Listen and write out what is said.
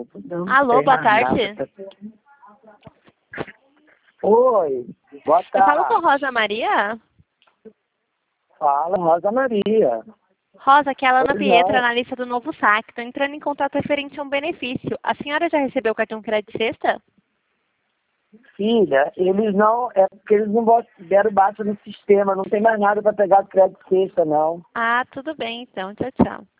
desculpa. Não Alô, tem boa mais tarde. nada. Oi, boa Eu falo com tarde. Rosa Maria? Fala, Rosa Maria. Rosa, aqui é a Alana Pois Pietra, não. analista do Novo Saque. Estou entrando em contato referente a um benefício. A senhora já recebeu o cartão crédito sexta? Filha, eles não, é porque eles não deram baixa no sistema, não tem mais nada para pegar do crédito sexta, não. Ah, tudo bem então. Tchau, tchau.